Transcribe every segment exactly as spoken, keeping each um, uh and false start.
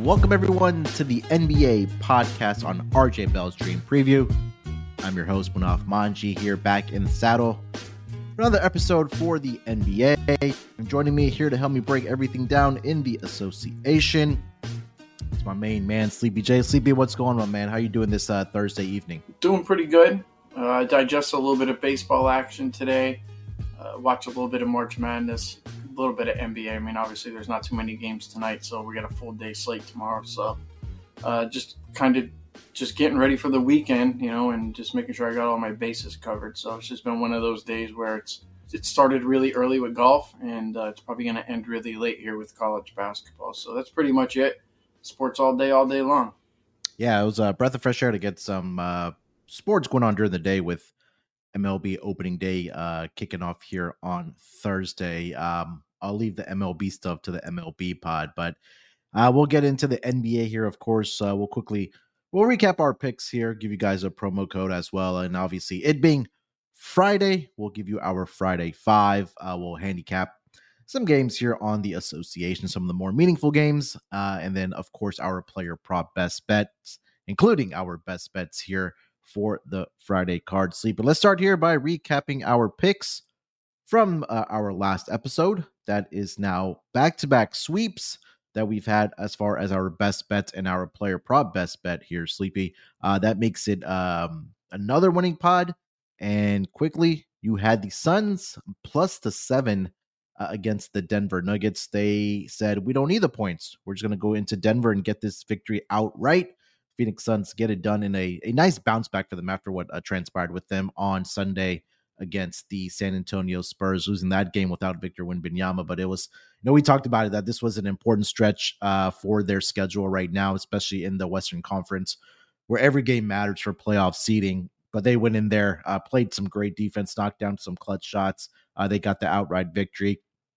welcome everyone to the N B A podcast on R J Bell's Dream Preview. I'm your host, Munaf Manji, here back in the saddle for another episode for the N B A. And joining me here to help me break everything down in the association, it's my main man, Sleepy J. Sleepy, what's going on, man? How you doing this uh, Thursday evening? Doing pretty good. Uh, digest a little bit of baseball action today. Uh, watch a little bit of March Madness, a little bit of N B A. I mean, obviously there's not too many games tonight, so we got a full day slate tomorrow. So uh, just kind of just getting ready for the weekend, you know, and just making sure I got all my bases covered. So it's just been one of those days where it's it started really early with golf, and uh, it's probably going to end really late here with college basketball. So that's pretty much it. Sports all day, all day long. Yeah, it was a breath of fresh air to get some uh, sports going on during the day with M L B opening day uh, kicking off here on Thursday. Um, I'll leave the M L B stuff to the M L B pod, but uh, we'll get into the N B A here, of course. Uh, we'll quickly we'll recap our picks here, give you guys a promo code as well, and obviously it being Friday, we'll give you our Friday five. Uh, we'll handicap some games here on the association, some of the more meaningful games, uh, and then of course our player prop best bets, including our best bets here for the Friday card sleep. But let's start here by recapping our picks from uh, our last episode. That is now back-to-back sweeps that we've had as far as our best bets and our player prop best bet here, Sleepy. Uh, that makes it um, another winning pod. And quickly, you had the Suns plus the seven uh, against the Denver Nuggets. They said, we don't need the points. We're just going to go into Denver and get this victory outright. Phoenix Suns get it done in a, a nice bounce back for them after what uh, transpired with them on Sunday against the San Antonio Spurs, losing that game without Victor Wembanyama. But it was, you know, we talked about it, that this was an important stretch uh, for their schedule right now, especially in the Western Conference, where every game matters for playoff seeding. But they went in there, uh, played some great defense, knocked down some clutch shots. Uh, they got the outright victory.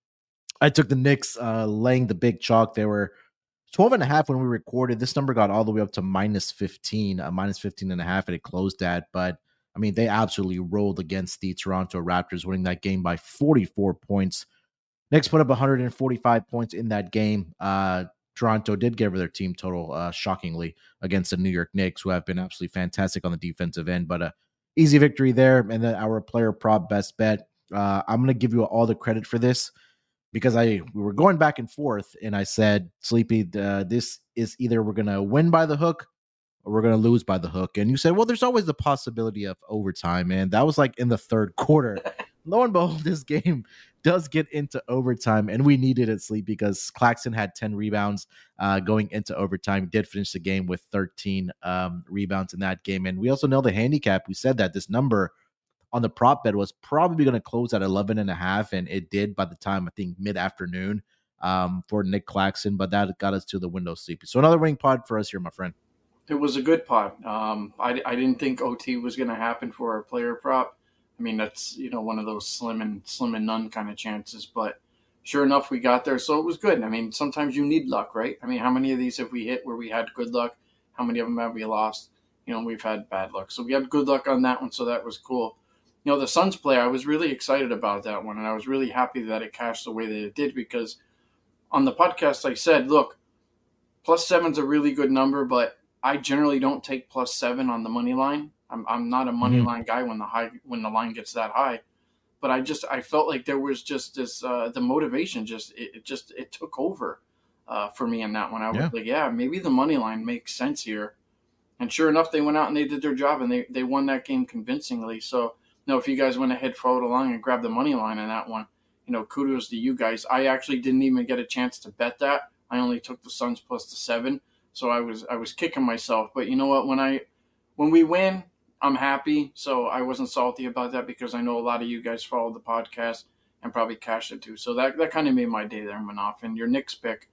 I took the Knicks uh, laying the big chalk. They were twelve and a half when we recorded. This number got all the way up to minus fifteen, uh, minus fifteen and a half, and it closed at. But I mean, they absolutely rolled against the Toronto Raptors, winning that game by forty-four points. Knicks put up one hundred forty-five points in that game. Uh, Toronto did give their team total, uh, shockingly, against the New York Knicks, who have been absolutely fantastic on the defensive end. But a easy victory there. And then our player prop best bet. Uh, I'm going to give you all the credit for this, because I we were going back and forth, and I said, Sleepy, uh, this is either we're going to win by the hook or we're going to lose by the hook. And you said, well, there's always the possibility of overtime, and that was like in the third quarter. Lo and behold, this game does get into overtime, and we needed it, Sleep, because Claxton had ten rebounds uh, going into overtime. He did finish the game with thirteen um, rebounds in that game. And we also know the handicap. We said that this number on the prop bet was probably going to close at eleven and a half, and it did by the time, I think, mid-afternoon um, for Nick Claxton, but that got us to the window, Sleepy. So another winning pod for us here, my friend. It was a good pod. Um, I, I didn't think O T was going to happen for our player prop. I mean, that's, you know, one of those slim and slim and none kind of chances, but sure enough, we got there. So it was good. I mean, sometimes you need luck, right? I mean, how many of these have we hit where we had good luck? How many of them have we lost? You know, we've had bad luck. So we had good luck on that one. So that was cool. You know, the Suns play, I was really excited about that one, and I was really happy that it cashed the way that it did, because on the podcast I said, look, plus seven's a really good number, but I generally don't take plus seven on the money line. I'm I'm not a money mm-hmm. line guy when the high when the line gets that high, but I just I felt like there was just this uh, the motivation just it, it just it took over uh, for me in that one. I was yeah. like, yeah, maybe the money line makes sense here, and sure enough, they went out and they did their job, and they they won that game convincingly. So. No, if you guys went ahead, followed along, and grabbed the money line on that one, you know, kudos to you guys. I actually didn't even get a chance to bet that. I only took the Suns plus the seven, so I was I was kicking myself. But you know what? When I when we win, I'm happy. So I wasn't salty about that, because I know a lot of you guys followed the podcast and probably cashed it too. So that that kind of made my day there, Manoff. And your Knicks pick,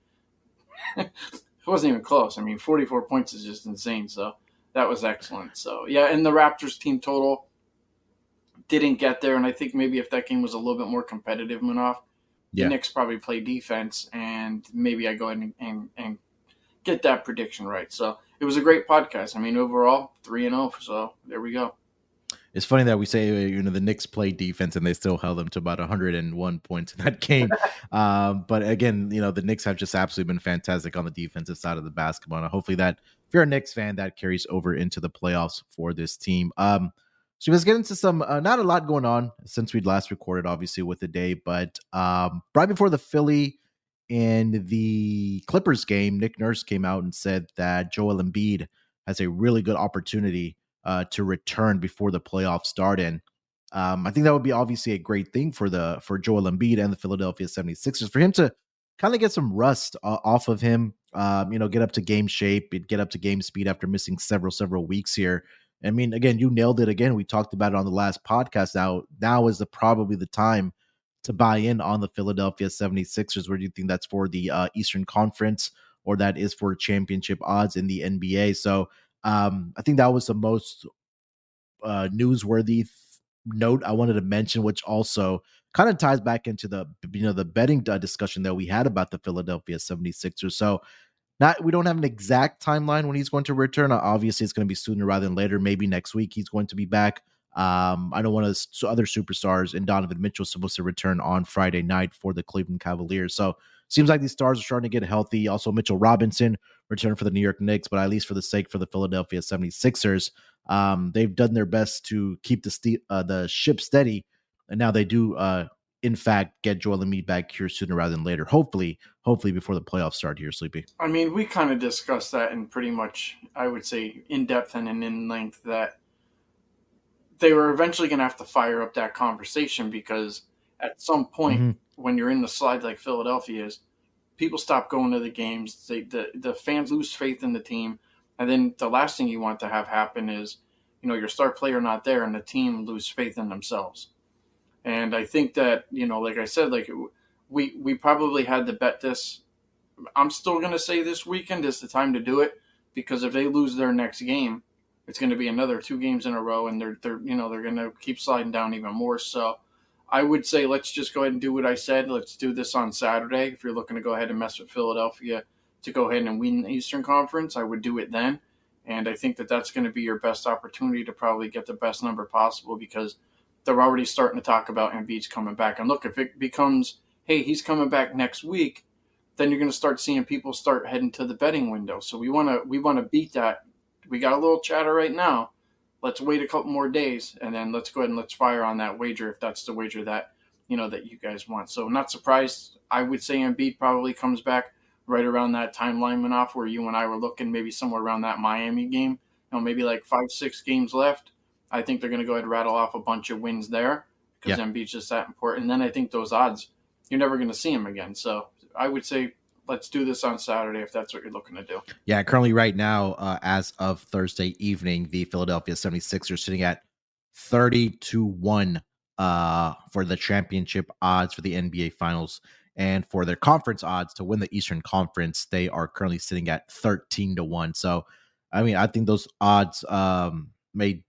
it wasn't even close. I mean, forty-four points is just insane. So that was excellent. So yeah, and the Raptors team total didn't get there, and I think maybe if that game was a little bit more competitive, Munaf, yeah. the Knicks probably play defense, and maybe I go ahead and, and, and get that prediction right. So it was a great podcast. I mean, overall, three and oh, so there we go. It's funny that we say, you know, the Knicks play defense and they still held them to about one hundred one points in that game. Um, but again, you know, the Knicks have just absolutely been fantastic on the defensive side of the basketball. And hopefully that, if you're a Knicks fan, that carries over into the playoffs for this team. Um, so let's get into some, uh, not a lot going on since we'd last recorded, obviously, with the day, but um, right before the Philly and the Clippers game, Nick Nurse came out and said that Joel Embiid has a really good opportunity uh, to return before the playoffs start. And um, I think that would be obviously a great thing for the for Joel Embiid and the Philadelphia seventy-sixers, for him to kind of get some rust uh, off of him, um, you know, get up to game shape, get up to game speed after missing several, several weeks here. I mean, again, you nailed it again. We talked about it on the last podcast. Now, now is the probably the time to buy in on the Philadelphia seventy-sixers. Where do you think that's for the uh, Eastern Conference, or that is for championship odds in the N B A? So um, I think that was the most uh, newsworthy th- note I wanted to mention, which also kind of ties back into the, you know, the betting uh, discussion that we had about the Philadelphia seventy-sixers. So not, we don't have an exact timeline when he's going to return. Obviously, it's going to be sooner rather than later. Maybe next week he's going to be back. Um, I know one of the so other superstars, and Donovan Mitchell, is supposed to return on Friday night for the Cleveland Cavaliers. So seems like these stars are starting to get healthy. Also, Mitchell Robinson returned for the New York Knicks, but at least for the sake for the Philadelphia seventy-sixers, um, they've done their best to keep the st- uh, the ship steady, and now they do, uh, in fact, get Joel Embiid back here sooner rather than later. Hopefully, hopefully before the playoffs start here, Sleepy. I mean, we kind of discussed that in pretty much, I would say, in depth and in length, that they were eventually going to have to fire up that conversation, because at some point, mm-hmm. when you're in the slide like Philadelphia is, people stop going to the games. They, the the fans lose faith in the team, and then the last thing you want to have happen is, you know, your star player not there and the team lose faith in themselves. And I think that, you know, like I said, like we we probably had to bet this. I'm still going to say this weekend is the time to do it, because if they lose their next game, it's going to be another two games in a row, and they're they're you know they're going to keep sliding down even more. So I would say let's just go ahead and do what I said. Let's do this on Saturday. If you're looking to go ahead and mess with Philadelphia to go ahead and win the Eastern Conference, I would do it then. And I think that that's going to be your best opportunity to probably get the best number possible, because they're already starting to talk about Embiid's coming back. And look, if it becomes, hey, he's coming back next week, then you're going to start seeing people start heading to the betting window. So we want to we want to beat that. We got a little chatter right now. Let's wait a couple more days, and then let's go ahead and let's fire on that wager, if that's the wager that, you know, that you guys want. So not surprised. I would say Embiid probably comes back right around that timeline went off where you and I were looking, maybe somewhere around that Miami game. You know, maybe like five, six games left. I think they're going to go ahead and rattle off a bunch of wins there, because yeah. Embiid's just that important. And then I think those odds, you're never going to see him again. So I would say let's do this on Saturday if that's what you're looking to do. Yeah, currently right now, uh, as of Thursday evening, the Philadelphia seventy-sixers sitting at thirty to one uh, for the championship odds for the N B A Finals. And for their conference odds to win the Eastern Conference, they are currently sitting at thirteen to one. So, I mean, I think those odds um, may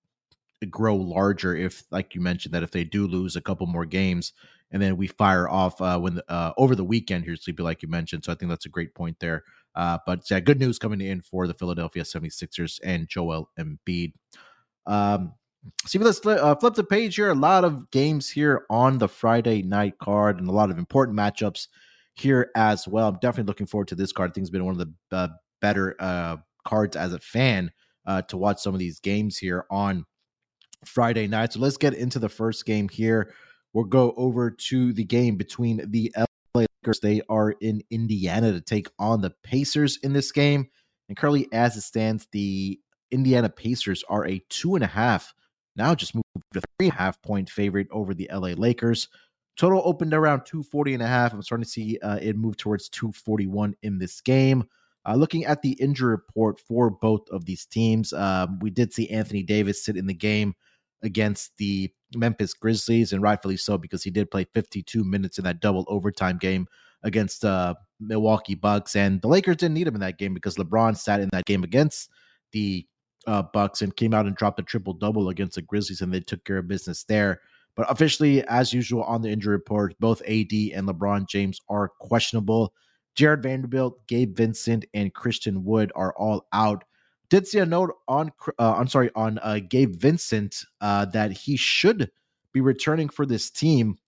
grow larger if, like you mentioned, that if they do lose a couple more games, and then we fire off uh, when the, uh, over the weekend here, Sleepy, like you mentioned. So I think that's a great point there. Uh, but yeah, good news coming in for the Philadelphia seventy-sixers and Joel Embiid. Um, see, let's uh, flip the page here. A lot of games here on the Friday night card, and a lot of important matchups here as well. I'm definitely looking forward to this card. I think it's been one of the uh, better uh, cards as a fan uh, to watch some of these games here on Friday night. So let's get into the first game here. We'll go over to the game between the L A Lakers. They are in Indiana to take on the Pacers in this game. And currently, as it stands, the Indiana Pacers are a two and a half, now just moved to three and a half point favorite over the L A Lakers. Total opened around two forty and a half. I'm starting to see uh, it move towards two forty-one in this game. Uh, looking at the injury report for both of these teams, um, we did see Anthony Davis sit in the game against the Memphis Grizzlies, and rightfully so, because he did play fifty-two minutes in that double overtime game against uh, Milwaukee Bucks. And the Lakers didn't need him in that game because LeBron sat in that game against the uh, Bucks and came out and dropped a triple-double against the Grizzlies, and they took care of business there. But officially, as usual on the injury report, both A D and LeBron James are questionable. Jared Vanderbilt, Gabe Vincent, and Christian Wood are all out. Did see a note on, uh, I'm sorry, on uh, Gabe Vincent uh, that he should be returning for this team.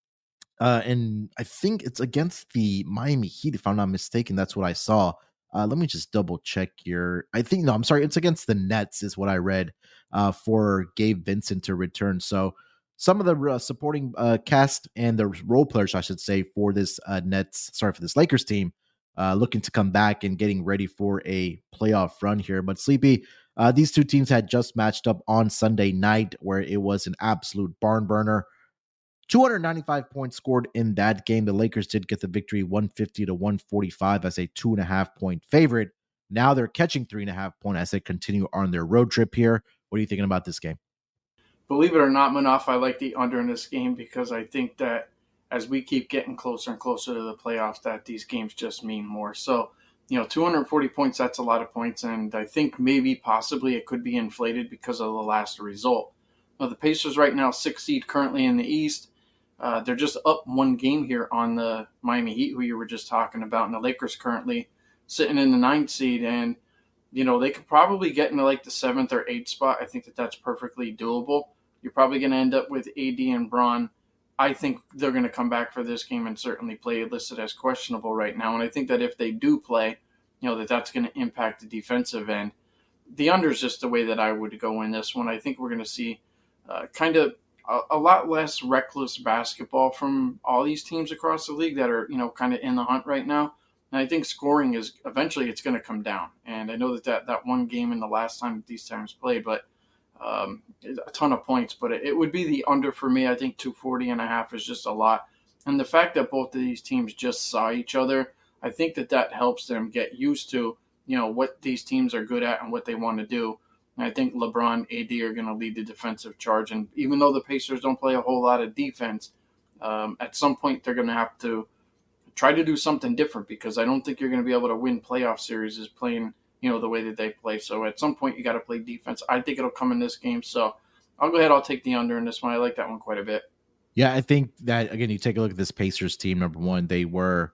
Uh, and I think it's against the Miami Heat, if I'm not mistaken. That's what I saw. Uh, let me just double check here. I think, no, I'm sorry. It's against the Nets, is what I read uh, for Gabe Vincent to return. So some of the uh, supporting uh, cast and the role players, I should say, for this uh, Nets, sorry, for this Lakers team, uh, looking to come back and getting ready for a playoff run here. But Sleepy, uh, these two teams had just matched up on Sunday night, where it was an absolute barn burner. two hundred ninety-five points scored in that game. The Lakers did get the victory one fifty to one forty-five as a two and a half point favorite. Now they're catching three and a half point as they continue on their road trip here. What are you thinking about this game? Believe it or not, Manaf, I like the under in this game because I think that as we keep getting closer and closer to the playoffs, that these games just mean more. So, you know, two hundred forty points, that's a lot of points. And I think maybe possibly it could be inflated because of the last result. Now, the Pacers right now, sixth seed currently in the East. Uh, they're just up one game here on the Miami Heat, who you were just talking about. And the Lakers currently sitting in the ninth seed. And, you know, they could probably get into like the seventh or eighth spot. I think that that's perfectly doable. You're probably going to end up with A D and Bron. I think they're going to come back for this game and certainly play listed as questionable right now. And I think that if they do play, you know, that that's going to impact the defensive end. The under is just the way that I would go in this one. I think we're going to see uh, kind of a, a lot less reckless basketball from all these teams across the league that are, you know, kind of in the hunt right now. And I think scoring is eventually it's going to come down. And I know that that, that one game in the last time that these times played, but Um, a ton of points, but it, it would be the under for me. I think two forty and a half is just a lot. And the fact that both of these teams just saw each other, I think that that helps them get used to, you know, what these teams are good at and what they want to do. And I think LeBron, A D are going to lead the defensive charge. And even though the Pacers don't play a whole lot of defense, um, at some point they're going to have to try to do something different because I don't think you're going to be able to win playoff series is playing you know, the way that they play. So at some point you got to play defense. I think it'll come in this game. So I'll go ahead. I'll take the under in this one. I like that one quite a bit. Yeah, I think that, again, you take a look at this Pacers team, number one, they were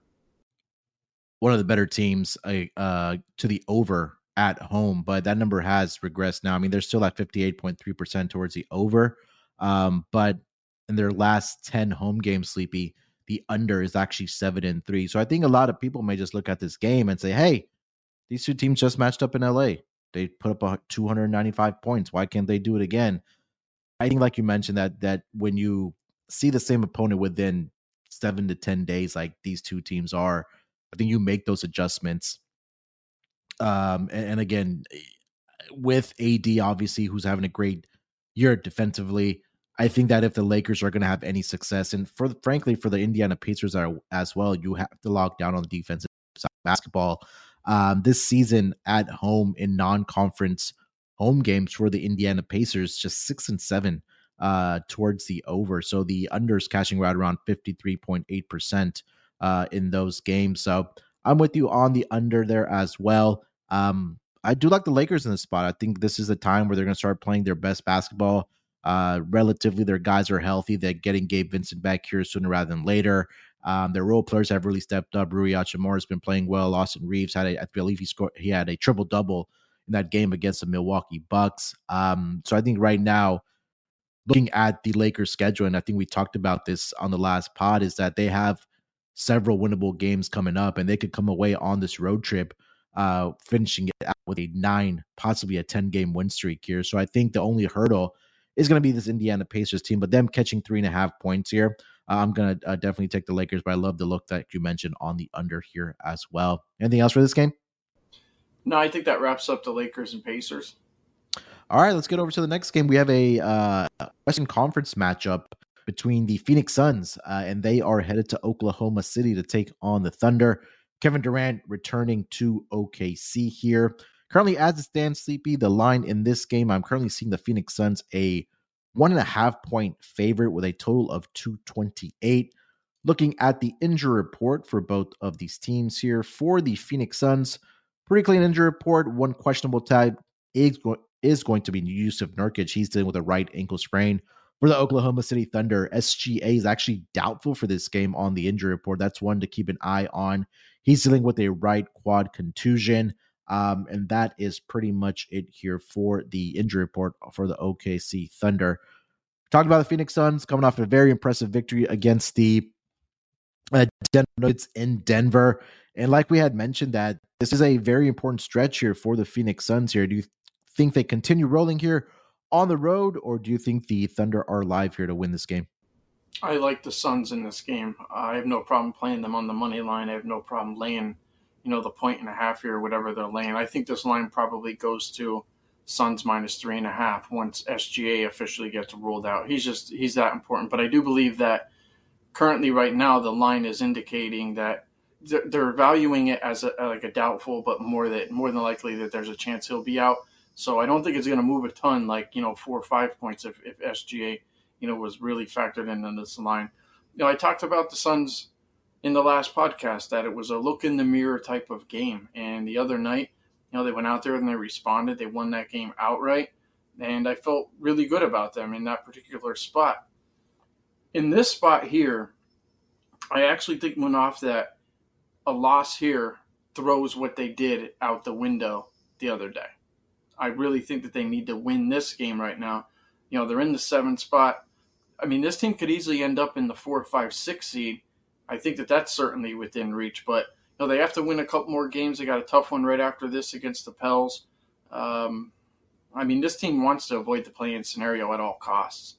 one of the better teams uh, to the over at home, but that number has regressed now. I mean, they're still at fifty-eight point three percent towards the over, um, but in their last ten home games, Sleepy, the under is actually seven and three. So I think a lot of people may just look at this game and say, hey, these two teams just matched up in L A. They put up a two hundred ninety-five points. Why can't they do it again? I think, like you mentioned, that that when you see the same opponent within seven to ten days, like these two teams are, I think you make those adjustments. Um, and, and again, with A D, obviously, who's having a great year defensively, I think that if the Lakers are going to have any success, and for frankly, for the Indiana Pacers are, as well, you have to lock down on the defensive side of basketball. Um, this season at home in non-conference home games for the Indiana Pacers, just six and seven uh, towards the over. So the unders cashing right around fifty-three point eight percent uh, in those games. So I'm with you on the under there as well. Um, I do like the Lakers in this spot. I think this is the time where they're going to start playing their best basketball. Uh, relatively, their guys are healthy. They're getting Gabe Vincent back here sooner rather than later. Um, their role players have really stepped up. Rui Hachimura has been playing well. Austin Reeves had, a, I believe he scored. He had a triple double in that game against the Milwaukee Bucks. Um, so I think right now, looking at the Lakers' schedule, and I think we talked about this on the last pod, is that they have several winnable games coming up, and they could come away on this road trip, uh, finishing it out with a nine, possibly a ten-game win streak here. So I think the only hurdle is going to be this Indiana Pacers team, but them catching three and a half points here. Uh, I'm going to uh, definitely take the Lakers, but I love the look that you mentioned on the under here as well. Anything else for this game? No, I think that wraps up the Lakers and Pacers. All right, let's get over to the next game. We have a uh, Western Conference matchup between the Phoenix Suns, uh, and they are headed to Oklahoma City to take on the Thunder. Kevin Durant returning to O K C here. Currently, as it stands, Sleepy, the line in this game, I'm currently seeing the Phoenix Suns a one and a half point favorite with a total of two twenty-eight. Looking at the injury report for both of these teams here, for the Phoenix Suns, pretty clean injury report. One questionable type is, go- is going to be Yusuf Nurkic. He's dealing with a right ankle sprain. For the Oklahoma City Thunder, S G A is actually doubtful for this game on the injury report. That's one to keep an eye on. He's dealing with a right quad contusion. Um, and that is pretty much it here for the injury report for the O K C Thunder. Talked about the Phoenix Suns coming off a very impressive victory against the uh, Denver Nuggets in Denver. And like we had mentioned, that this is a very important stretch here for the Phoenix Suns here. Do you think they continue rolling here on the road, or do you think the Thunder are live here to win this game? I like the Suns in this game. I have no problem playing them on the money line. I have no problem laying, you know, the point and a half here, whatever they're laying. I think this line probably goes to Suns minus three and a half once S G A officially gets ruled out. He's just, he's that important. But I do believe that currently right now the line is indicating that they're valuing it as a, like a doubtful, but more that more than likely that there's a chance he'll be out. So I don't think it's going to move a ton, like, you know, four or five points if, if S G A, you know, was really factored in on this line. You know, I talked about the Suns in the last podcast that it was a look in the mirror type of game. And the other night, you know, they went out there and they responded. They won that game outright. And I felt really good about them in that particular spot. In this spot here, I actually think, Munaf, that a loss here throws what they did out the window the other day. I really think that they need to win this game right now. You know, they're in the seventh spot. I mean, this team could easily end up in the four, five, six seed. I think that that's certainly within reach. But, you know, they have to win a couple more games. They got a tough one right after this against the Pels. Um, I mean, this team wants to avoid the play-in scenario at all costs.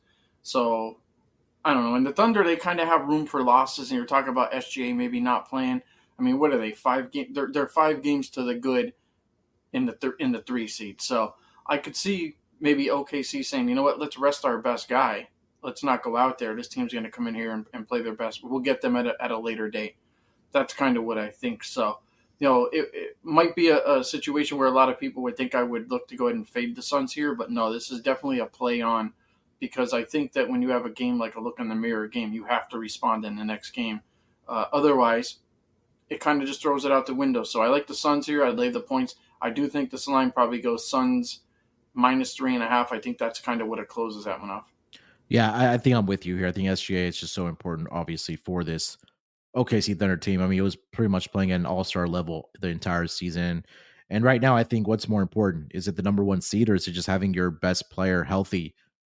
So, I don't know. And the Thunder, they kind of have room for losses. And you're talking about S G A maybe not playing. I mean, what are they? Five game? They're they're five games to the good in the th- in the three seed. So I could see maybe O K C saying, you know what, let's rest our best guy. Let's not go out there. This team's going to come in here and, and play their best. We'll get them at a, at a later date. That's kind of what I think. So, you know, it, it might be a, a situation where a lot of people would think I would look to go ahead and fade the Suns here, but no, this is definitely a play on, because I think that when you have a game like a look in the mirror game, you have to respond in the next game. Uh, otherwise, it kind of just throws it out the window. So I like the Suns here. I'd lay the points. I do think this line probably goes Suns minus three and a half. I think that's kind of what it closes at, Manoff. Yeah, I, I think I'm with you here. I think S G A is just so important, obviously, for this O K C Thunder team. I mean, it was pretty much playing at an all-star level the entire season. And right now, I think what's more important, is it the number one seed, or is it just having your best player healthy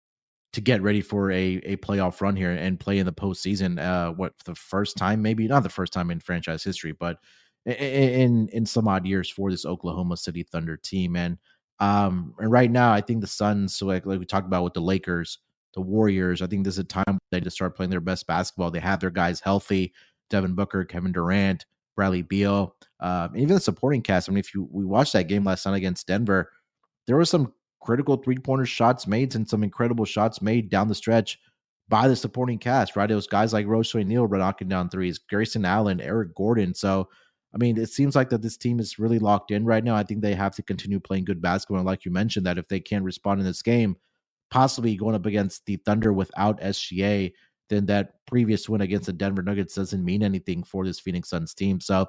to get ready for a, a playoff run here and play in the postseason? Uh, what, the first time, maybe not the first time in franchise history, but in in, in some odd years for this Oklahoma City Thunder team. And um, and right now, I think the Suns, so like, like we talked about with the Lakers, the Warriors, I think this is a time they just start playing their best basketball. They have their guys healthy: Devin Booker, Kevin Durant, Bradley Beal, uh, and even the supporting cast. I mean, if you we watched that game last night against Denver, there were some critical three-pointer shots made and some incredible shots made down the stretch by the supporting cast, right? It was guys like Royce O'Neal knocking down threes, Grayson Allen, Eric Gordon. So, I mean, it seems like that this team is really locked in right now. I think they have to continue playing good basketball. And like you mentioned, that if they can't respond in this game, possibly going up against the Thunder without S G A, then that previous win against the Denver Nuggets doesn't mean anything for this Phoenix Suns team. So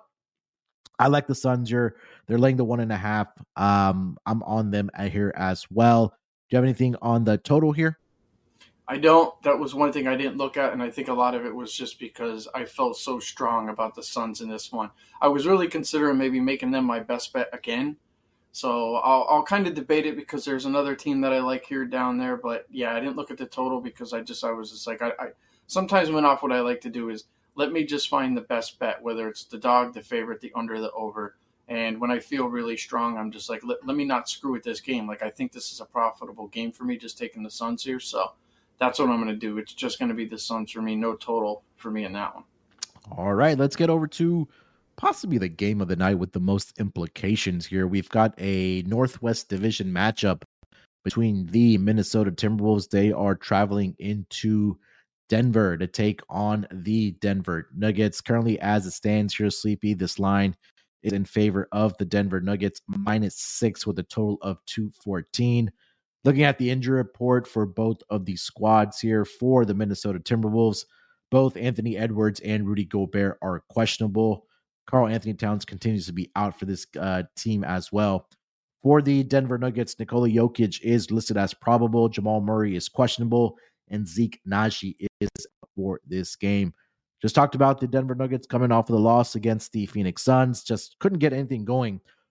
I like the Suns. You're, they're laying the one and a half. Um, I'm on them here as well. Do you have anything on the total here? I don't. That was one thing I didn't look at, and I think a lot of it was just because I felt so strong about the Suns in this one. I was really considering maybe making them my best bet again. So I'll, I'll kind of debate it, because there's another team that I like here down there. But yeah, I didn't look at the total because I just I was just like I, I sometimes went off. What I like to do is let me just find the best bet, whether it's the dog, the favorite, the under, the over. And when I feel really strong, I'm just like, let, let me not screw with this game. Like, I think this is a profitable game for me, just taking the Suns here. So that's what I'm going to do. It's just going to be the Suns for me. No total for me in that one. All right, let's get over to possibly the game of the night with the most implications here. We've got a Northwest Division matchup between the Minnesota Timberwolves. They are traveling into Denver to take on the Denver Nuggets. Currently, as it stands here, Sleepy, this line is in favor of the Denver Nuggets, minus six with a total of two fourteen. Looking at the injury report for both of the squads here for the Minnesota Timberwolves, both Anthony Edwards and Rudy Gobert are questionable. Karl-Anthony Towns continues to be out for this uh, team as well. For the Denver Nuggets, Nikola Jokic is listed as probable. Jamal Murray is questionable, and Zeke Naji is for this game. Just talked about the Denver Nuggets coming off of the loss against the Phoenix Suns. Just couldn't get anything going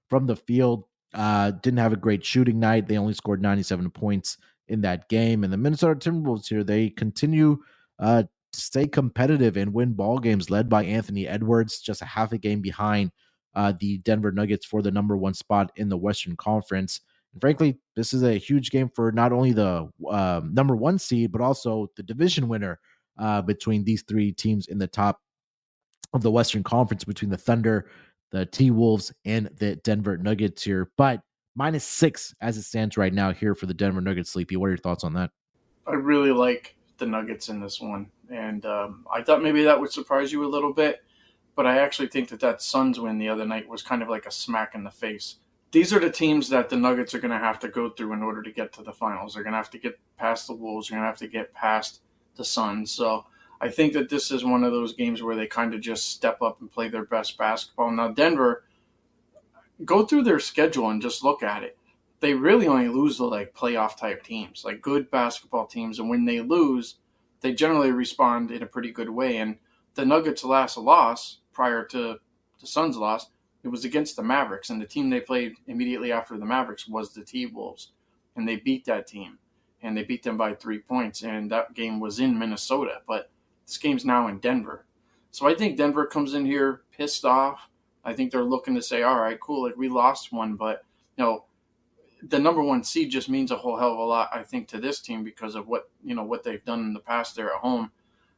from the field. Uh, didn't have a great shooting night. They only scored ninety-seven points in that game. And the Minnesota Timberwolves here, they continue uh, to stay competitive and win ball games, led by Anthony Edwards, just a half a game behind uh, the Denver Nuggets for the number one spot in the Western Conference. And frankly, this is a huge game for not only the uh, number one seed, but also the division winner uh, between these three teams in the top of the Western Conference, between the Thunder, the T-Wolves, and the Denver Nuggets here. But minus six as it stands right now here for the Denver Nuggets. Sleepy, what are your thoughts on that? I really like the Nuggets in this one. And um, I thought maybe that would surprise you a little bit. But I actually think that that Suns win the other night was kind of like a smack in the face. These are the teams that the Nuggets are going to have to go through in order to get to the finals. They're going to have to get past the Wolves. They're going to have to get past the Suns. So I think that this is one of those games where they kind of just step up and play their best basketball. Now, Denver, go through their schedule and just look at it. They really only lose to like playoff type teams, like good basketball teams. And when they lose, they generally respond in a pretty good way. And the Nuggets' last loss prior to the Suns' loss, it was against the Mavericks, and the team they played immediately after the Mavericks was the T-Wolves, and they beat that team, and they beat them by three points, and that game was in Minnesota, but this game's now in Denver. So I think Denver comes in here pissed off. I think they're looking to say, all right, cool, like we lost one, but you know, the number one seed just means a whole hell of a lot, I think, to this team because of what you know what they've done in the past there at home.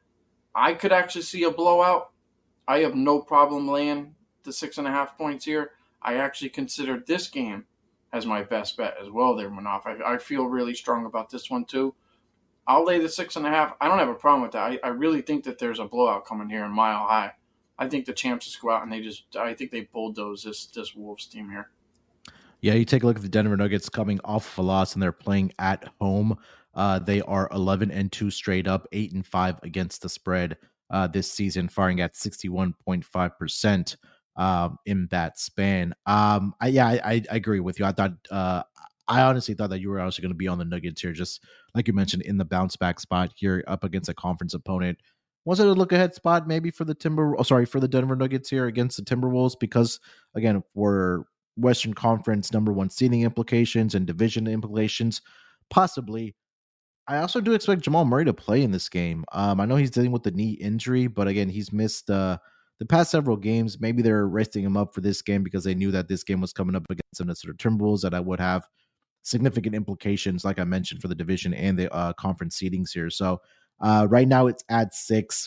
I could actually see a blowout. I have no problem laying the six and a half points here. I actually considered this game as my best bet as well there, Manoff. I, I feel really strong about this one too. I'll lay the six and a half. I don't have a problem with that. I, I really think that there's a blowout coming here in Mile High. I think the champs just go out and they just, I think they bulldoze this, this Wolves team here. Yeah, you take a look at the Denver Nuggets coming off of a loss, and they're playing at home. Uh, they are eleven and two straight up, eight and five against the spread uh, this season, firing at sixty-one point five percent. Um, in that span. Um, I, yeah, I, I agree with you. I thought, uh, I honestly thought that you were also going to be on the Nuggets here, just like you mentioned, in the bounce back spot here up against a conference opponent. Was it a look ahead spot maybe for the Timber? Oh, sorry, for the Denver Nuggets here against the Timberwolves? Because again, for Western Conference number one seeding implications and division implications, possibly. I also do expect Jamal Murray to play in this game. Um, I know he's dealing with the knee injury, but again, he's missed uh, the past several games. Maybe they're resting him up for this game because they knew that this game was coming up against the Minnesota Timberwolves, that I would have significant implications, like I mentioned, for the division and the uh, conference seedings here. So uh, right now it's at six,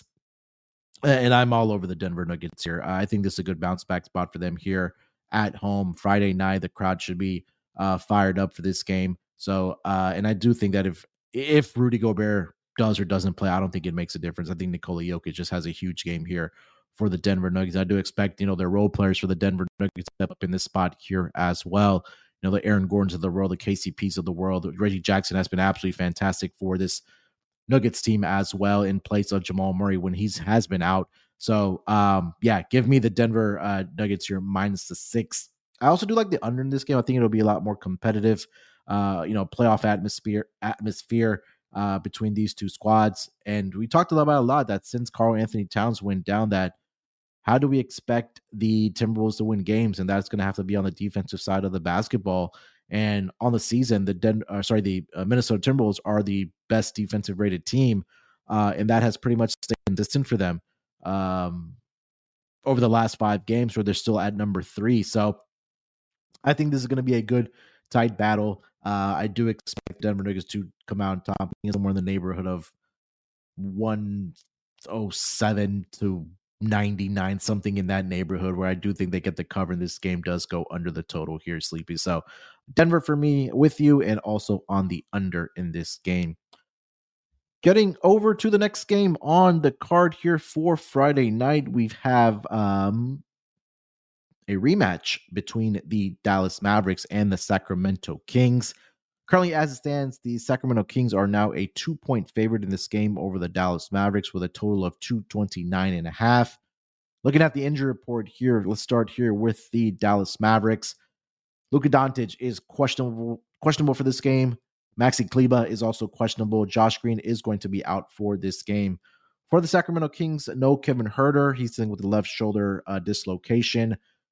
and I'm all over the Denver Nuggets here. I think this is a good bounce back spot for them here at home. Friday night, the crowd should be uh, fired up for this game. So, uh, and I do think that if if Rudy Gobert does or doesn't play, I don't think it makes a difference. I think Nikola Jokic just has a huge game here for the Denver Nuggets. I do expect, you know, their role players for the Denver Nuggets to step up in this spot here as well. You know, the Aaron Gordons of the world, the K C Ps of the world. Reggie Jackson has been absolutely fantastic for this Nuggets team as well, in place of Jamal Murray when he's has been out. So, um, yeah, give me the Denver uh, Nuggets here minus the six. I also do like the under in this game. I think it'll be a lot more competitive. Uh, you know, playoff atmosphere atmosphere uh, between these two squads. And we talked about a lot that since Karl Anthony Towns went down, that how do we expect the Timberwolves to win games? And that's going to have to be on the defensive side of the basketball. And on the season, the Den- uh, sorry, the uh, Minnesota Timberwolves are the best defensive rated team, uh, and that has pretty much stayed consistent for them um, over the last five games, where they're still at number three. So I think this is going to be a good tight battle. Uh, I do expect Denver Nuggets to come out on top, somewhere in the neighborhood of one oh seven to ninety-nine, something in that neighborhood, where I do think they get the cover, and this game does go under the total here, Sleepy. So Denver for me with you, and also on the under in this game. Getting over to the next game on the card here for Friday night, we have um, a rematch between the Dallas Mavericks and the Sacramento Kings. Currently, as it stands, the Sacramento Kings are now a two-point favorite in this game over the Dallas Mavericks with a total of two twenty-nine and a half. Looking at the injury report here, let's start here with the Dallas Mavericks. Luka Doncic is questionable questionable for this game. Maxi Kleber is also questionable. Josh Green is going to be out for this game. For the Sacramento Kings, no Kevin Huerter. He's dealing with the left shoulder uh, dislocation.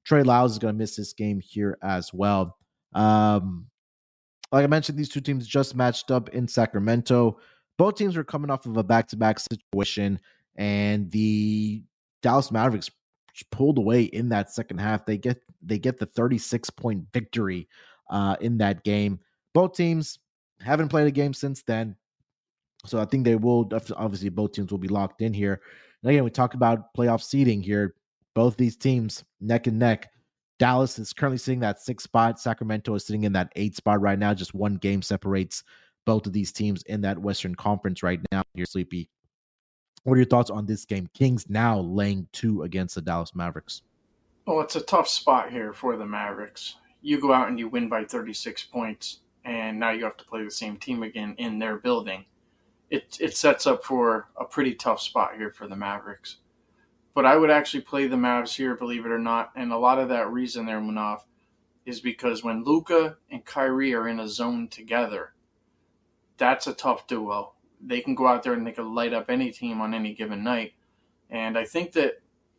Trey Lyles is going to miss this game here as well. Um, like I mentioned, these two teams just matched up in Sacramento. Both teams were coming off of a back-to-back situation, and the Dallas Mavericks pulled away in that second half. They get they get the thirty-six point victory uh, in that game. Both teams haven't played a game since then. So I think they will, obviously both teams will be locked in here. And again, we talk about playoff seeding here. Both these teams neck and neck. Dallas is currently sitting that sixth spot. Sacramento is sitting in that eighth spot right now. Just one game separates both of these teams in that Western Conference right now. You're Sleepy. What are your thoughts on this game? Kings now laying two against the Dallas Mavericks. Well, it's a tough spot here for the Mavericks. You go out and you win by thirty-six points, and now you have to play the same team again in their building. It it sets up for a pretty tough spot here for the Mavericks. But I would actually play the Mavs here, believe it or not. And a lot of that reason there, Munaf, is because when Luka and Kyrie are in a zone together, that's a tough duo. They can go out there and they can light up any team on any given night. And I think that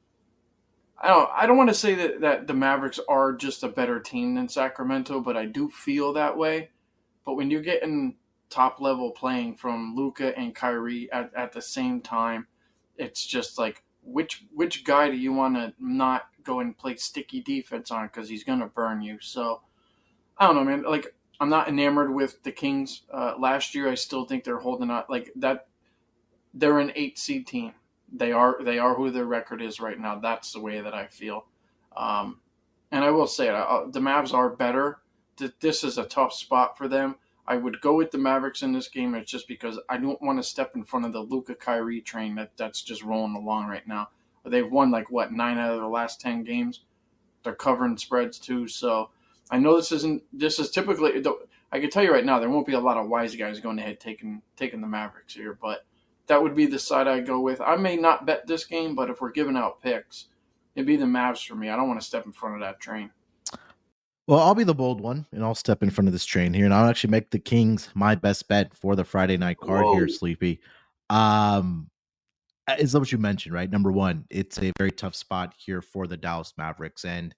I don't I don't want to say that, that the Mavericks are just a better team than Sacramento, but I do feel that way. But when you're getting top level playing from Luka and Kyrie at, at the same time, it's just like, which which guy do you want to not go and play sticky defense on because he's going to burn you? So, I don't know, man. Like, I'm not enamored with the Kings. Uh, last year, I still think they're holding out. Like, that, they're an eight seed team. They are they are who their record is right now. That's the way that I feel. Um, and I will say it. I, the Mavs are better. This is a tough spot for them. I would go with the Mavericks in this game. It's just because I don't want to step in front of the Luka Kyrie train that, that's just rolling along right now. They've won, like, what, nine out of their last ten games? They're covering spreads, too. So I know this isn't – this is typically – I can tell you right now there won't be a lot of wise guys going ahead taking taking the Mavericks here. But that would be the side I'd go with. I may not bet this game, but if we're giving out picks, it'd be the Mavs for me. I don't want to step in front of that train. Well, I'll be the bold one, and I'll step in front of this train here, and I'll actually make the Kings my best bet for the Friday night card Whoa. here, Sleepy. Um, it's what you mentioned, right? Number one, it's a very tough spot here for the Dallas Mavericks, and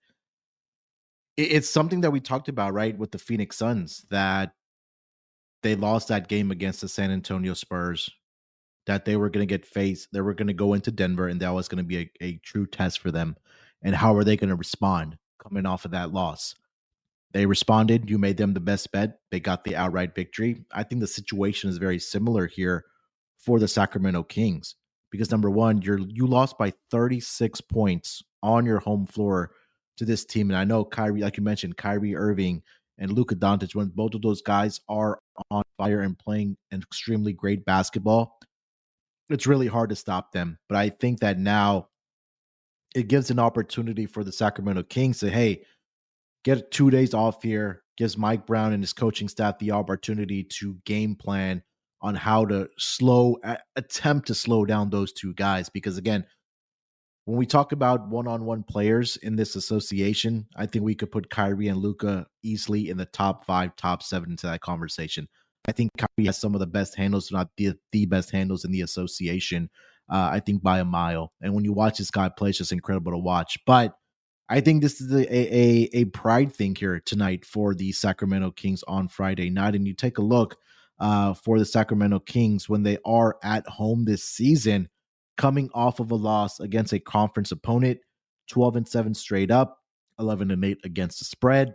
it's something that we talked about, right, with the Phoenix Suns, that they lost that game against the San Antonio Spurs, that they were going to get faced, they were going to go into Denver, and that was going to be a, a true test for them, and how are they going to respond coming off of that loss? They responded. You made them the best bet. They got the outright victory. I think the situation is very similar here for the Sacramento Kings because, number one, you're you lost by thirty-six points on your home floor to this team. And I know Kyrie, like you mentioned, Kyrie Irving and Luka Doncic, when both of those guys are on fire and playing an extremely great basketball, it's really hard to stop them. But I think that now it gives an opportunity for the Sacramento Kings to, hey, get two days off here, gives Mike Brown and his coaching staff the opportunity to game plan on how to slow, attempt to slow down those two guys. Because again, when we talk about one-on-one players in this association, I think we could put Kyrie and Luka easily in the top five, top seven into that conversation. I think Kyrie has some of the best handles, not the, the best handles in the association, uh, I think by a mile. And when you watch this guy play, it's just incredible to watch. But I think this is a, a, a pride thing here tonight for the Sacramento Kings on Friday night. And you take a look uh, for the Sacramento Kings when they are at home this season, coming off of a loss against a conference opponent, twelve and seven straight up, eleven and eight against the spread.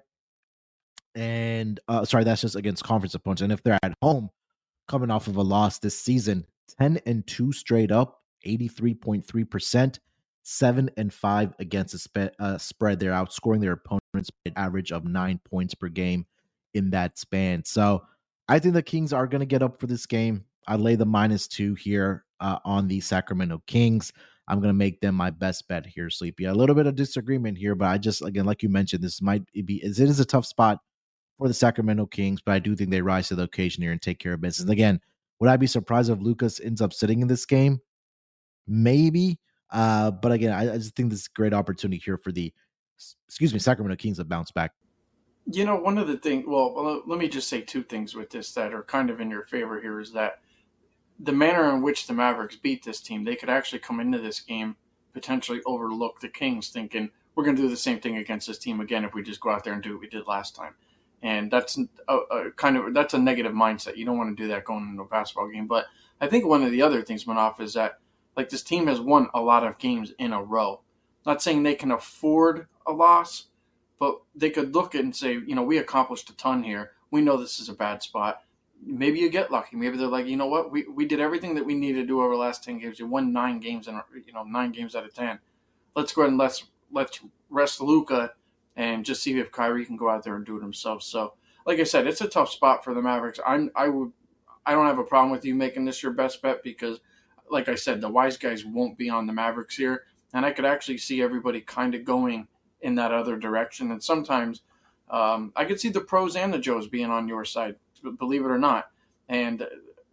And uh, sorry, that's just against conference opponents. And if they're at home, coming off of a loss this season, ten and two straight up, eighty-three point three percent. Seven and five against the spe- uh, spread. They're outscoring their opponents by an average of nine points per game in that span. So I think the Kings are going to get up for this game. I lay the minus two here uh, on the Sacramento Kings. I'm going to make them my best bet here, Sleepy. A little bit of disagreement here, but I just, again, like you mentioned, this might be, it is a tough spot for the Sacramento Kings, but I do think they rise to the occasion here and take care of business. And again, would I be surprised if Lucas ends up sitting in this game? Maybe. Uh, but again, I, I just think this is a great opportunity here for the, excuse me, Sacramento Kings to bounce back. You know, one of the things, well, let me just say two things with this that are kind of in your favor here is that the manner in which the Mavericks beat this team, they could actually come into this game, potentially overlook the Kings, thinking, we're going to do the same thing against this team again if we just go out there and do what we did last time. And that's a, a kind of that's a negative mindset. You don't want to do that going into a basketball game. But I think one of the other things, Manoff, is that like this team has won a lot of games in a row. Not saying they can afford a loss, but they could look and say, you know, we accomplished a ton here. We know this is a bad spot. Maybe you get lucky. Maybe they're like, you know what, we we did everything that we needed to do over the last ten games. We won nine games and you know nine games out of ten. Let's go ahead and let's let's rest Luka and just see if Kyrie can go out there and do it himself. So, like I said, it's a tough spot for the Mavericks. I'm I would I don't have a problem with you making this your best bet because, like I said, the wise guys won't be on the Mavericks here, and I could actually see everybody kind of going in that other direction. And sometimes um, I could see the pros and the Joes being on your side, believe it or not. And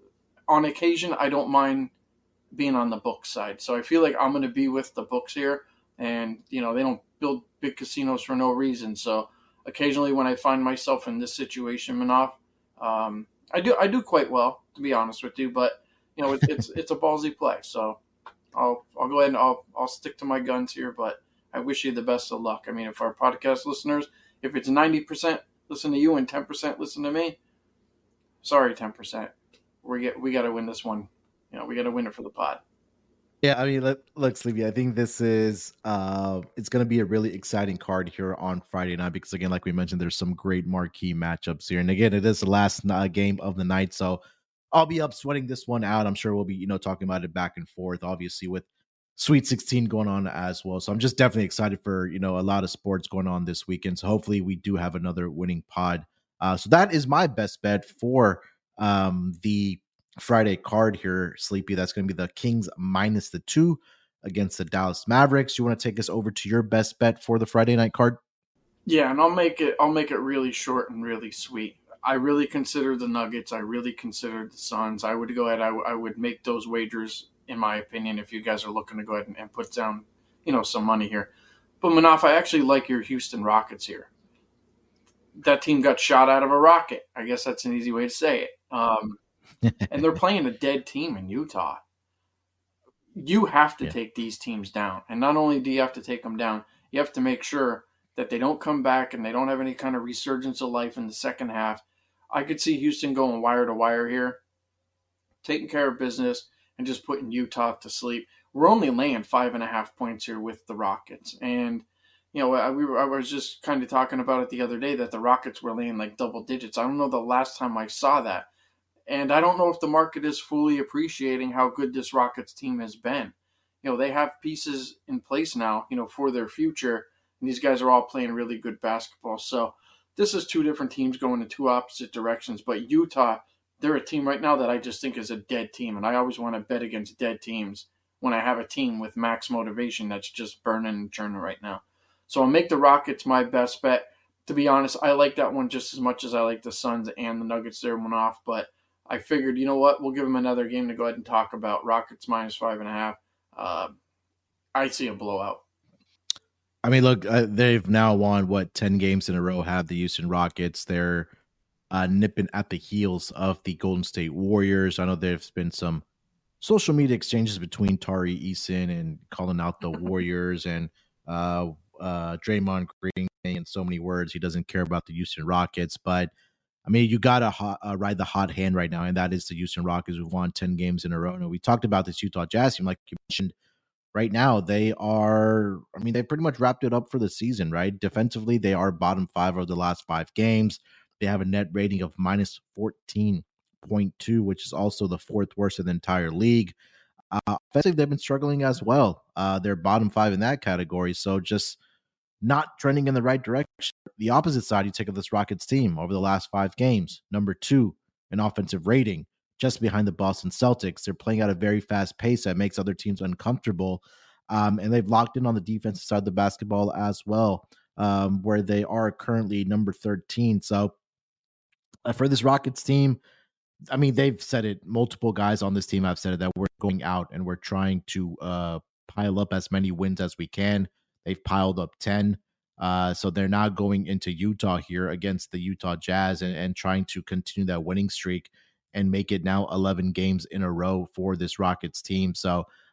on occasion, I don't mind being on the books side. So I feel like I'm going to be with the books here. And, you know, they don't build big casinos for no reason. So occasionally when I find myself in this situation, Manoff, um, I do I do quite well, to be honest with you. But, you know, it, it's it's a ballsy play. So I'll I'll go ahead and I'll I'll stick to my guns here. But I wish you the best of luck. I mean, if our podcast listeners, if it's ninety percent listen to you and ten percent listen to me, sorry, ten percent. We get we got to win this one. You know, we got to win it for the pod. Yeah, I mean, look, look, Sleepy, I think this is, uh, it's going to be a really exciting card here on Friday night because, again, like we mentioned, there's some great marquee matchups here. And again, it is the last uh, game of the night, so I'll be up sweating this one out. I'm sure we'll be, you know, talking about it back and forth, obviously, with Sweet sixteen going on as well. So I'm just definitely excited for, you know, a lot of sports going on this weekend. So hopefully we do have another winning pod. Uh, so that is my best bet for um, the Friday card here, Sleepy. That's going to be the Kings minus the two against the Dallas Mavericks. You want to take us over to your best bet for the Friday night card? Yeah, and I'll make it I'll make it really short and really sweet. I really consider the Nuggets. I really consider the Suns. I would go ahead. I, w- I would make those wagers, in my opinion, if you guys are looking to go ahead and, and put down, you know, some money here. But Manoff, I actually like your Houston Rockets here. That team got shot out of a rocket. I guess that's an easy way to say it. Um, and they're playing a dead team in Utah. You have to yeah. take these teams down. And not only do you have to take them down, you have to make sure that they don't come back and they don't have any kind of resurgence of life in the second half. I could see Houston going wire to wire here, taking care of business, and just putting Utah to sleep. We're only laying five and a half points here with the Rockets. And, you know, I, we were, I was just kind of talking about it the other day that the Rockets were laying like double digits. I don't know the last time I saw that. And I don't know if the market is fully appreciating how good this Rockets team has been. You know, they have pieces in place now, you know, for their future. And these guys are all playing really good basketball. So this is two different teams going in two opposite directions. But Utah, they're a team right now that I just think is a dead team. And I always want to bet against dead teams when I have a team with max motivation that's just burning and churning right now. So I'll make the Rockets my best bet. To be honest, I like that one just as much as I like the Suns and the Nuggets there went off. But I figured, you know what, we'll give them another game to go ahead and talk about. Rockets minus five and a half. Uh, I see a blowout. I mean, look, uh, they've now won, what, ten games in a row, have the Houston Rockets. They're uh, nipping at the heels of the Golden State Warriors. I know there's been some social media exchanges between Tari Eason and calling out the Warriors and uh, uh, Draymond Green in so many words. He doesn't care about the Houston Rockets, but I mean, you got to uh, ride the hot hand right now, and that is the Houston Rockets who've won ten games in a row. And we talked about this Utah Jazz team, like you mentioned. Right now, they are, I mean, they pretty much wrapped it up for the season, right? Defensively, they are bottom five of the last five games. They have a net rating of minus fourteen point two, which is also the fourth worst in the entire league. Uh, offensively, they've been struggling as well. Uh, they're bottom five in that category. So just not trending in the right direction. The opposite side, you take of this Rockets team over the last five games, number two in offensive rating, just behind the Boston Celtics. They're playing at a very fast pace that makes other teams uncomfortable. Um, and they've locked in on the defensive side of the basketball as well, um, where they are currently number thirteen. So uh, for this Rockets team, I mean, they've said it. Multiple guys on this team have said it, that we're going out and we're trying to uh, pile up as many wins as we can. They've piled up ten. Uh, so they're now going into Utah here against the Utah Jazz and, and trying to continue that winning streak and make it now eleven games in a row for this Rockets team. So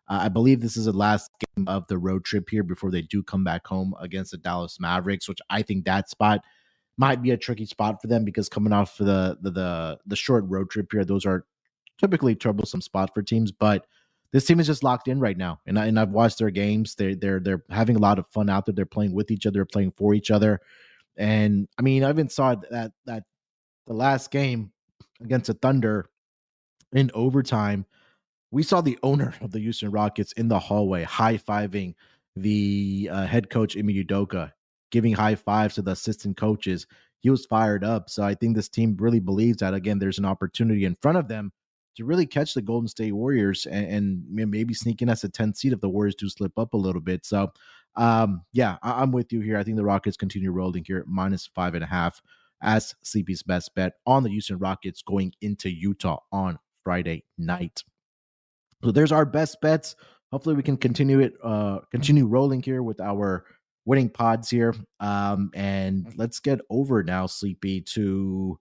Uh, I believe this is the last game of the road trip here before they do come back home against the Dallas Mavericks, which I think that spot might be a tricky spot for them because coming off the the the, the short road trip here, those are typically troublesome spot for teams. But this team is just locked in right now, and I, and I've watched their games. They they're they're having a lot of fun out there. They're playing with each other, playing for each other, and I mean, I even saw that that the last game against the Thunder in overtime. We saw the owner of the Houston Rockets in the hallway high-fiving the uh, head coach, Ime Udoka, giving high fives to the assistant coaches. He was fired up. So I think this team really believes that, again, there's an opportunity in front of them to really catch the Golden State Warriors and, and maybe sneak in as a tenth seed if the Warriors do slip up a little bit. So, um, yeah, I, I'm with you here. I think the Rockets continue rolling here at minus five and a half as Sleepy's best bet on the Houston Rockets going into Utah on Friday night. So there's our best bets. Hopefully we can continue it, uh, continue rolling here with our winning pods here. Um, and let's get over now, Sleepy, to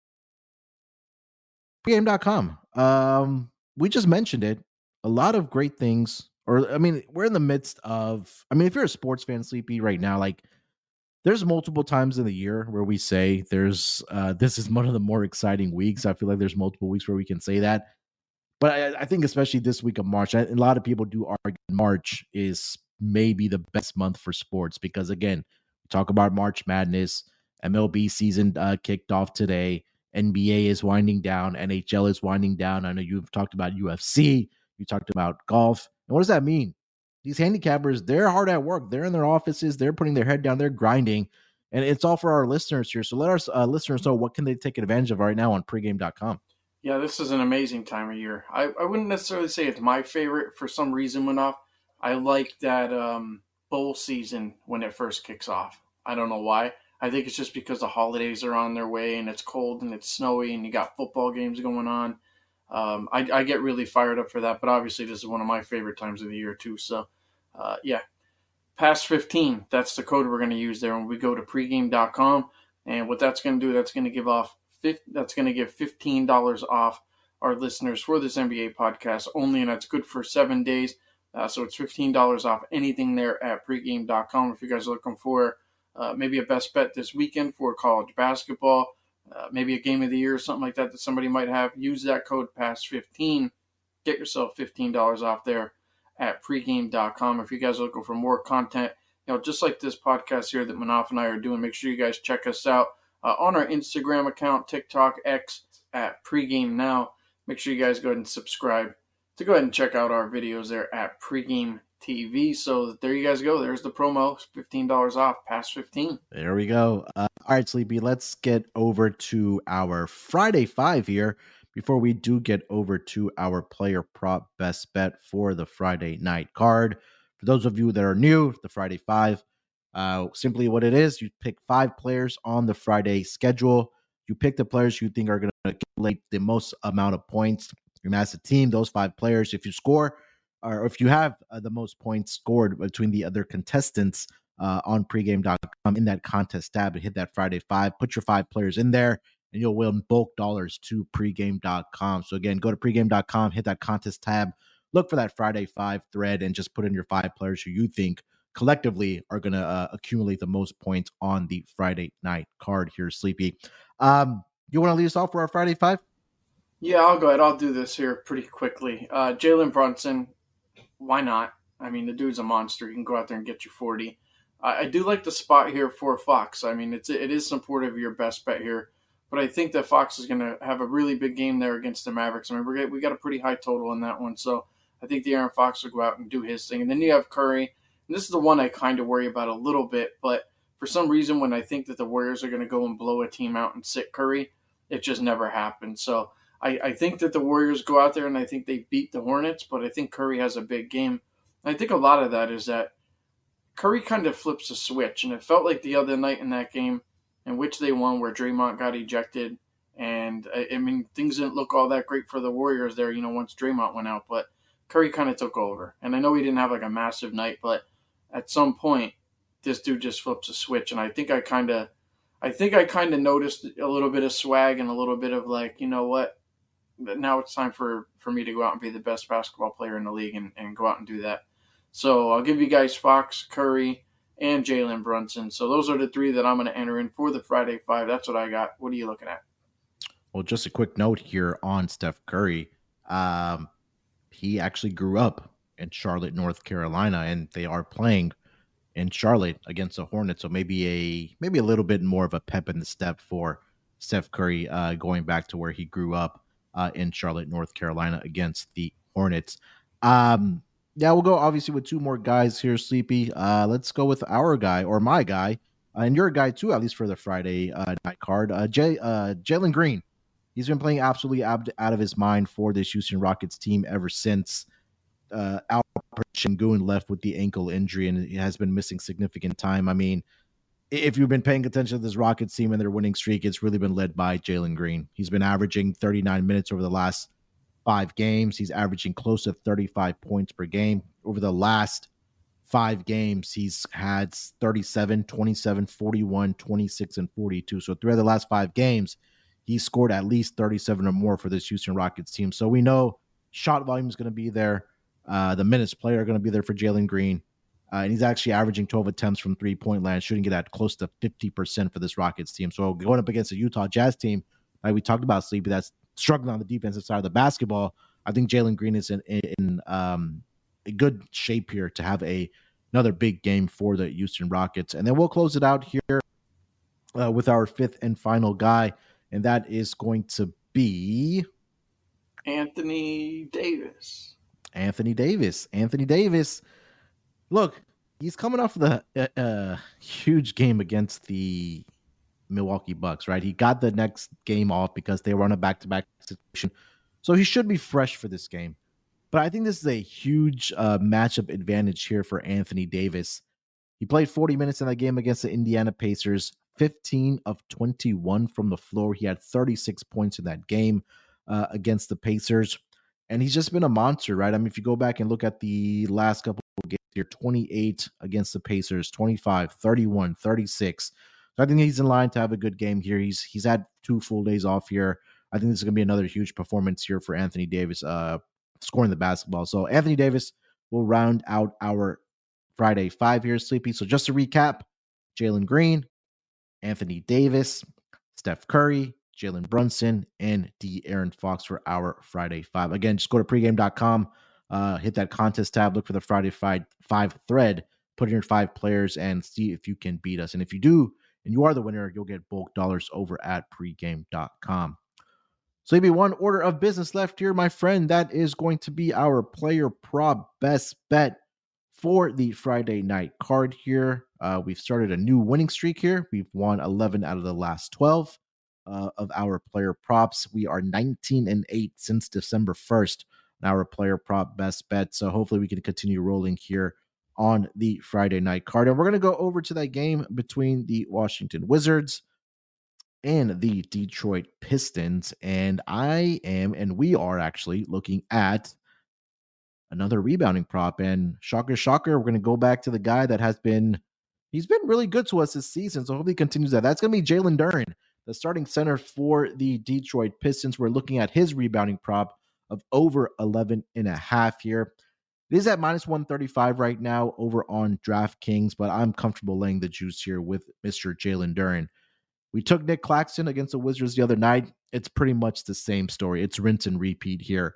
pregame dot com. Um, we just mentioned it. A lot of great things. Or, I mean, we're in the midst of, I mean, if you're a sports fan, Sleepy, right now, like, there's multiple times in the year where we say there's, uh, this is one of the more exciting weeks. I feel like there's multiple weeks where we can say that. But I, I think especially this week of March, a lot of people do argue March is maybe the best month for sports because, again, we talk about March Madness, M L B season uh, kicked off today, N B A is winding down, N H L is winding down. I know you've talked about U F C, you talked about golf. And what does that mean? These handicappers, they're hard at work. They're in their offices. They're putting their head down. They're grinding. And it's all for our listeners here. So let our uh, listeners know what can they take advantage of right now on pregame dot com. Yeah, this is an amazing time of year. I, I wouldn't necessarily say it's my favorite for some reason, Manav. I like that um, bowl season when it first kicks off. I don't know why. I think it's just because the holidays are on their way and it's cold and it's snowy and you got football games going on. Um, I, I get really fired up for that, but obviously this is one of my favorite times of the year too. So, uh, yeah, past fifteen, that's the code we're going to use there when we go to pregame dot com. And what that's going to do, that's going to give off That's going to give fifteen dollars off our listeners for this N B A podcast only, and that's good for seven days. Uh, so it's fifteen dollars off anything there at pregame dot com. If you guys are looking for uh, maybe a best bet this weekend for college basketball, uh, maybe a game of the year or something like that that somebody might have, use that code past fifteen. Get yourself fifteen dollars off there at pregame dot com. If you guys are looking for more content, you know, just like this podcast here that Manaf and I are doing, make sure you guys check us out. Uh, on our Instagram account, TikTok, X, at Pregame Now. Make sure you guys go ahead and subscribe to go ahead and check out our videos there at Pregame T V. So there you guys go. There's the promo, fifteen dollars off, past fifteen. There we go. Uh, all right, Sleepy, let's get over to our Friday Five here before we do get over to our player prop best bet for the Friday night card. For those of you that are new, the Friday Five, Uh, simply what it is, you pick five players on the Friday schedule. You pick the players you think are going to accumulate the most amount of points. And as a team, those five players, if you score, or if you have uh, the most points scored between the other contestants uh, on pregame dot com in that contest tab, and hit that Friday Five, put your five players in there, and you'll win bulk dollars to pregame dot com. So again, go to pregame dot com, hit that contest tab, look for that Friday Five thread, and just put in your five players who you think collectively are going to uh, accumulate the most points on the Friday night card here, Sleepy. Um, you want to lead us off for our Friday Five? Yeah, I'll go ahead. I'll do this here pretty quickly. Uh, Jalen Brunson, why not? I mean, the dude's a monster. He can go out there and get you forty. Uh, I do like the spot here for Fox. I mean, it's it is supportive of your best bet here, but I think that Fox is going to have a really big game there against the Mavericks. I mean, we we got a pretty high total in that one, so I think the Aaron Fox will go out and do his thing. And then you have Curry. And this is the one I kind of worry about a little bit, but for some reason when I think that the Warriors are going to go and blow a team out and sit Curry, it just never happens. So I, I think that the Warriors go out there and I think they beat the Hornets, but I think Curry has a big game. And I think a lot of that is that Curry kind of flips a switch, and it felt like the other night in that game in which they won where Draymond got ejected, and I, I mean, things didn't look all that great for the Warriors there, you know, once Draymond went out, but Curry kind of took over. And I know he didn't have like a massive night, but at some point, this dude just flips a switch, and I think I kind of, I think I kind of noticed a little bit of swag and a little bit of like, you know what, now it's time for, for me to go out and be the best basketball player in the league and, and go out and do that. So I'll give you guys Fox, Curry, and Jalen Brunson. So those are the three that I'm going to enter in for the Friday Five. That's what I got. What are you looking at? Well, just a quick note here on Steph Curry. Um, he actually grew up in Charlotte, North Carolina, and they are playing in Charlotte against the Hornets. So maybe a maybe a little bit more of a pep in the step for Steph Curry uh, going back to where he grew up uh, in Charlotte, North Carolina against the Hornets. Um, yeah, we'll go obviously with two more guys here, Sleepy. Uh, let's go with our guy or my guy, uh, and your guy too, at least for the Friday uh, night card. Uh, Jay uh, Jalen Green. He's been playing absolutely out of his mind for this Houston Rockets team ever since uh, Alperen Sengun left with the ankle injury, and he has been missing significant time. I mean, if you've been paying attention to this Rockets team and their winning streak, it's really been led by Jalen Green. He's been averaging thirty-nine minutes over the last five games. He's averaging close to thirty-five points per game. Over the last five games, he's had thirty-seven, twenty-seven, forty-one, twenty-six, and forty-two. So three of the last five games, he scored at least thirty-seven or more for this Houston Rockets team. So we know shot volume is going to be there. Uh, the minutes played are going to be there for Jalen Green. Uh, and he's actually averaging twelve attempts from three-point land, shooting it at close to fifty percent for this Rockets team. So going up against a Utah Jazz team, like we talked about, Sleepy, that's struggling on the defensive side of the basketball, I think Jalen Green is in, in um, a good shape here to have a another big game for the Houston Rockets. And then we'll close it out here uh, with our fifth and final guy, and that is going to be Anthony Davis. Anthony Davis. Anthony Davis. Look, he's coming off the uh, uh, huge game against the Milwaukee Bucks, right? He got the next game off because they were on a back-to-back situation. So he should be fresh for this game. But I think this is a huge uh, matchup advantage here for Anthony Davis. He played forty minutes in that game against the Indiana Pacers, fifteen of twenty-one from the floor. He had thirty-six points in that game uh, against the Pacers. And he's just been a monster, right? I mean, if you go back and look at the last couple of games here, twenty-eight against the Pacers, twenty-five, thirty-one, thirty-six. So I think he's in line to have a good game here. He's he's had two full days off here. I think this is going to be another huge performance here for Anthony Davis, uh, scoring the basketball. So Anthony Davis will round out our Friday five here, Sleepy. So just to recap, Jalen Green, Anthony Davis, Steph Curry, Jalen Brunson, and De'Aaron Fox for our Friday five. Again, just go to pregame dot com, uh, hit that contest tab, look for the Friday five, five thread, put in your five players, and see if you can beat us. And if you do, and you are the winner, you'll get bulk dollars over at pregame dot com. So maybe one order of business left here, my friend. That is going to be our player prop best bet for the Friday night card here. Uh, we've started a new winning streak here. We've won eleven out of the last twelve uh, of our player props. We are nineteen and eight since December first on our player prop best bet. So hopefully we can continue rolling here on the Friday night card. And we're going to go over to that game between the Washington Wizards and the Detroit Pistons. And I am, and we are actually looking at another rebounding prop. And shocker, shocker, we're going to go back to the guy that has been, he's been really good to us this season. So hopefully he continues that. That's going to be Jalen Duren, the starting center for the Detroit Pistons. We're looking at his rebounding prop of over eleven and a half here. It is at minus one thirty-five right now over on DraftKings, but I'm comfortable laying the juice here with Mister Jalen Duren. We took Nick Claxton against the Wizards the other night. It's pretty much the same story. It's rinse and repeat here.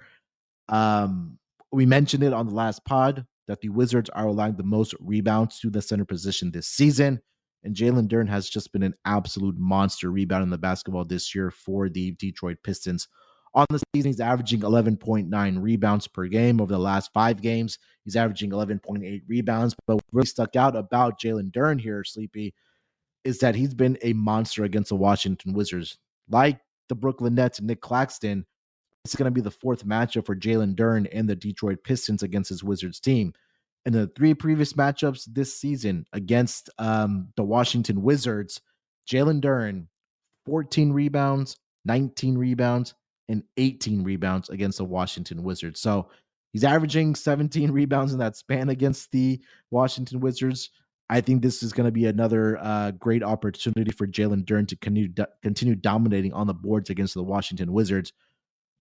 Um, we mentioned it on the last pod that the Wizards are allowing the most rebounds to the center position this season, and Jalen Duren has just been an absolute monster rebounding the basketball this year for the Detroit Pistons. On the season, he's averaging eleven point nine rebounds per game. Over the last five games, he's averaging eleven point eight rebounds. But what really stuck out about Jalen Duren here, Sleepy, is that he's been a monster against the Washington Wizards. Like the Brooklyn Nets and Nick Claxton, it's going to be the fourth matchup for Jalen Duren and the Detroit Pistons against his Wizards team. In the three previous matchups this season against um, the Washington Wizards, Jalen Duren, fourteen rebounds, nineteen rebounds, and eighteen rebounds against the Washington Wizards. So he's averaging seventeen rebounds in that span against the Washington Wizards. I think this is going to be another uh, great opportunity for Jalen Duren to continue, continue dominating on the boards against the Washington Wizards.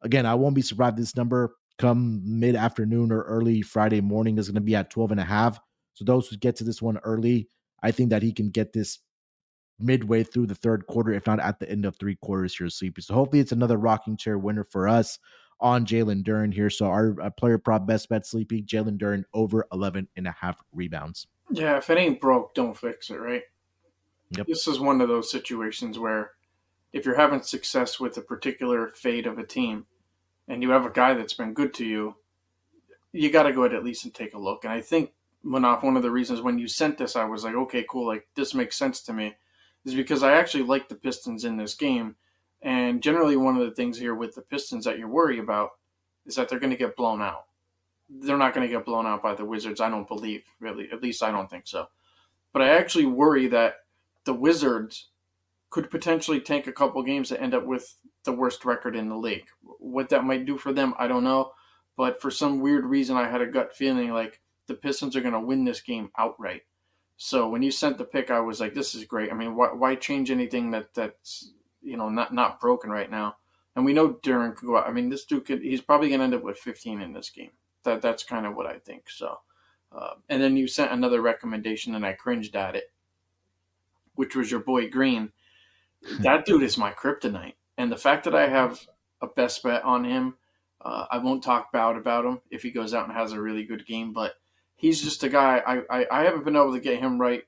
again, I won't be surprised this number come mid-afternoon or early Friday morning is going to be at twelve and a half. So those who get to this one early, I think that he can get this midway through the third quarter, if not at the end of three quarters here, Sleepy. So hopefully it's another rocking chair winner for us on Jalen Duren here. So our uh, player prop best bet, Sleepy, Jalen Duren over eleven and a half rebounds. Yeah, if it ain't broke, don't fix it, right? Yep. This is one of those situations where if you're having success with a particular fate of a team and you have a guy that's been good to you, you got to go ahead at least and take a look. And I think, Manoff, one of the reasons when you sent this, I was like, okay, cool, like this makes sense to me, is because I actually like the Pistons in this game. And generally one of the things here with the Pistons that you worry about is that they're going to get blown out. They're not going to get blown out by the Wizards, I don't believe, really. At least I don't think so. But I actually worry that the Wizards could potentially tank a couple games to end up with the worst record in the league. What that might do for them, I don't know. But for some weird reason, I had a gut feeling like the Pistons are going to win this game outright. So when you sent the pick, I was like, this is great. I mean, why, why change anything that that's, you know, not, not broken right now? And we know Duren could go out. I mean, this dude could, he's probably going to end up with fifteen in this game. That That's kind of what I think. So, uh, and then you sent another recommendation and I cringed at it, which was your boy Green. That dude is my kryptonite. And the fact that I have a best bet on him, uh, I won't talk bad about him if he goes out and has a really good game, but he's just a guy, I, I, I haven't been able to get him right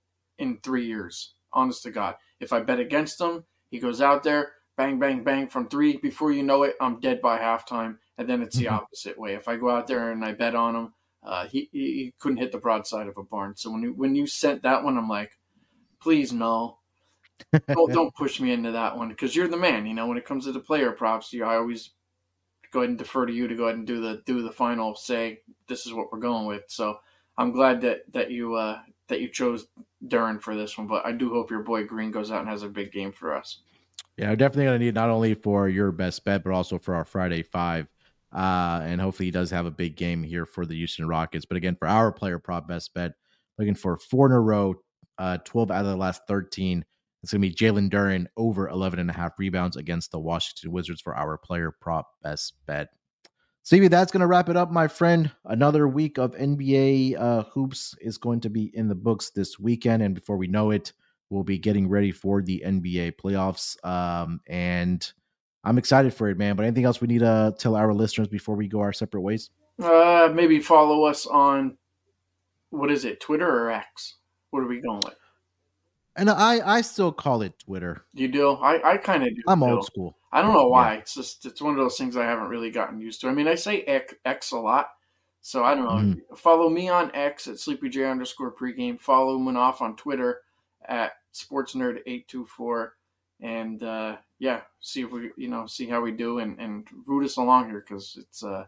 in three years, honest to God. If I bet against him, he goes out there, bang, bang, bang from three. Before you know it, I'm dead by halftime, and then it's the mm-hmm. opposite way. If I go out there and I bet on him, uh, he, he couldn't hit the broadside of a barn. So when you, when you sent that one, I'm like, please no. don't, don't push me into that one because you're the man. You know, when it comes to the player props, you, I always go ahead and defer to you to go ahead and do the do the final say. This is what we're going with. So I'm glad that that you uh, that you chose Duren for this one. But I do hope your boy Green goes out and has a big game for us. Yeah, we're definitely going to need not only for your best bet, but also for our Friday five. Uh, and hopefully he does have a big game here for the Houston Rockets. But again, for our player prop best bet, looking for four in a row, uh, twelve out of the last thirteen. It's going to be Jalen Duren over eleven and a half rebounds against the Washington Wizards for our player prop best bet. Stevie, that's going to wrap it up, my friend. Another week of N B A uh, hoops is going to be in the books this weekend. And before we know it, we'll be getting ready for the N B A playoffs. Um, and I'm excited for it, man. But anything else we need to tell our listeners before we go our separate ways? Uh, maybe follow us on, what is it, Twitter or X? What are we going with? And I, I still call it Twitter. You do? I, I kind of do. I'm too. old school. I don't know why. Yeah. It's just it's one of those things I haven't really gotten used to. I mean, I say X, X a lot, so I don't know. Mm-hmm. Follow me on X at SleepyJ underscore pregame. Follow Manoff on Twitter at SportsNerd eight two four, and uh, yeah, see if we you know see how we do and, and root us along here because it's uh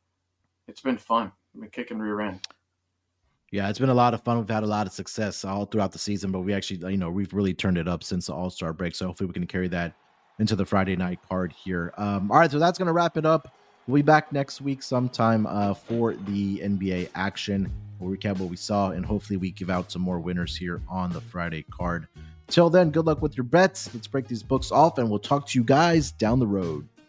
it's been fun. I've been kicking rear end. Yeah, it's been a lot of fun. We've had a lot of success all throughout the season, but we actually, you know, we've really turned it up since the All-Star break. So hopefully we can carry that into the Friday night card here. Um, all right, so that's going to wrap it up. We'll be back next week sometime uh, for the N B A action. We'll recap what we saw, and hopefully we give out some more winners here on the Friday card. Till then, good luck with your bets. Let's break these books off, and we'll talk to you guys down the road.